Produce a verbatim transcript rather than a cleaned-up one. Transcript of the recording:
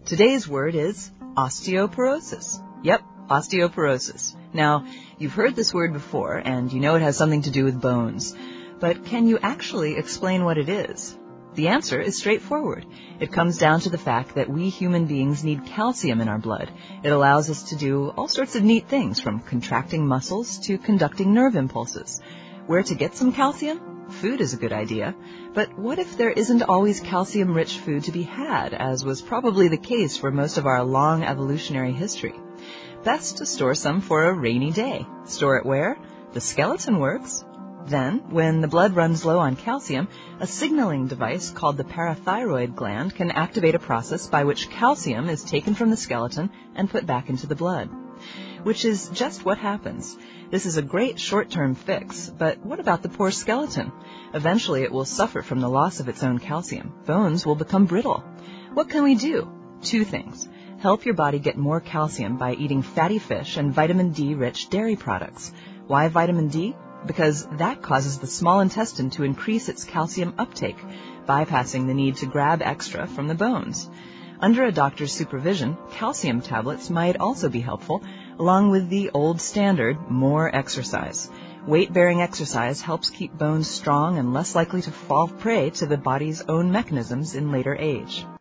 Today's word is osteoporosis. Yep, osteoporosis. Now, you've heard this word before, and you know it has something to do with bones. But can you actually explain what it is? The answer is straightforward. It comes down to the fact that we human beings need calcium in our blood. It allows us to do all sorts of neat things, from contracting muscles to conducting nerve impulses. Where to get some calcium? Food is a good idea. But what if there isn't always calcium-rich food to be had, as was probably the case for most of our long evolutionary history? Best to store some for a rainy day. Store it where? The skeleton works. Then, when the blood runs low on calcium, a signaling device called the parathyroid gland can activate a process by which calcium is taken from the skeleton and put back into the blood. Which is just what happens. This is a great short-term fix, but what about the poor skeleton? Eventually it will suffer from the loss of its own calcium. Bones will become brittle. What can we do? Two things. Help your body get more calcium by eating fatty fish and vitamin D-rich dairy products. Why vitamin D? Because that causes the small intestine to increase its calcium uptake, bypassing the need to grab extra from the bones. Under a doctor's supervision, calcium tablets might also be helpful, along with the old standard, more exercise. Weight-bearing exercise helps keep bones strong and less likely to fall prey to the body's own mechanisms in later age.